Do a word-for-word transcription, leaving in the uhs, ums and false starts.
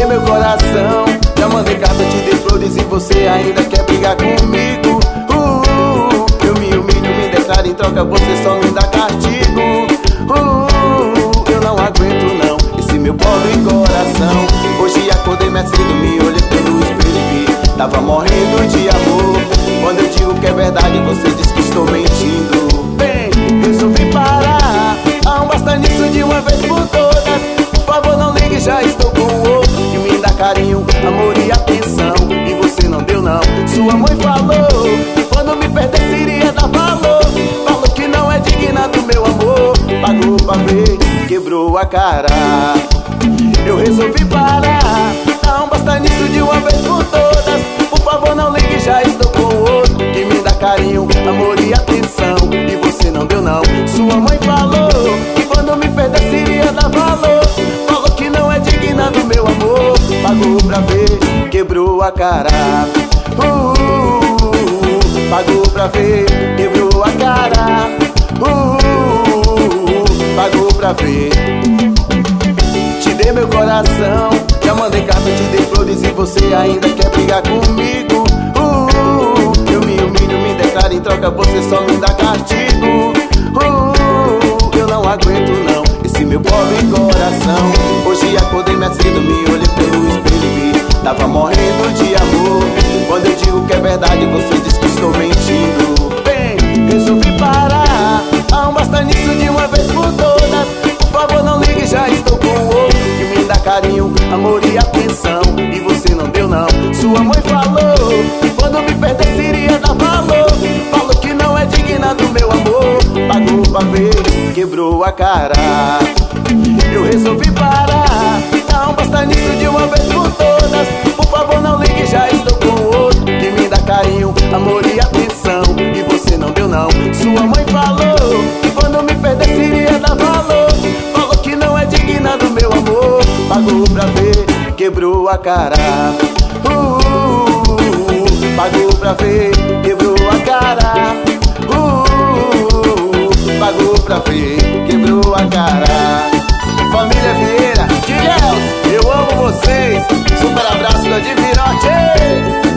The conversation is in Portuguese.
dei meu coração, já mandei carta, te dei flores e você ainda quer brigar comigo. uh, Eu me humilho, me declaro em troca, você só me dá castigo. uh, Eu não aguento não, esse meu pobre coração. Hoje acordei mais cedo, me olhei pelo espelho e vi, tava morrendo de amor. Quando eu digo que é verdade, você diz que estou mentindo. Bem, resolvi parar, há um basta nisso de uma vez por todas. Por favor não ligue, já estou com o outro que me dá carinho, amor e atenção, e você não deu não. Sua mãe falou que quando me perdesse iria dar valor. Falou que não é digna do meu amor, pagou pra ver, quebrou a cara. Eu resolvi parar, não basta nisso de uma vez por todas. Por favor não ligue, já estou com o outro que me dá carinho, amor e atenção, e você não deu não. Sua mãe falou que quando me perdesse iria dar valor. Falou que não é digna do meu amor, pagou pra ver, quebrou a cara. uh, uh, uh, Pagou pra ver, quebrou a cara. uh, uh, uh, Pagou pra ver. Te dei meu coração, já mandei carta, te dei flores e você ainda quer brigar comigo. uh, Eu me humilho, me declaro em troca, você só me dá castigo. uh, Eu não aguento não, esse meu pobre coração. Hoje acordei mais cedo, me olhei pelo espelho e vi, tava morrendo de amor. Quando eu digo que é verdade, você diz que estou mentindo. Bem, resolvi parar, há um basta nisso de uma vez por todas. Por favor não ligue, já estou com o outro que me dá carinho, amor e atenção, e você não deu não. Sua mãe falou que quando me perdesse iria dar valor. Falou que não é digna do meu amor, pagou pra ver, quebrou a cara. Eu resolvi parar, não basta nisso de uma vez por todas. Por favor não ligue, já estou com o outro que me dá carinho, amor e atenção, e você não deu não. Sua mãe falou que quando me perdesse iria dar valor. Falou que não é digna do meu amor, pagou pra ver, quebrou a cara. uh, uh, uh, Pagou pra ver, quebrou a cara. uh, uh, uh, Pagou pra ver, quebrou a cara. Família Vieira, Deus, eu amo vocês. Super abraço da Divinote.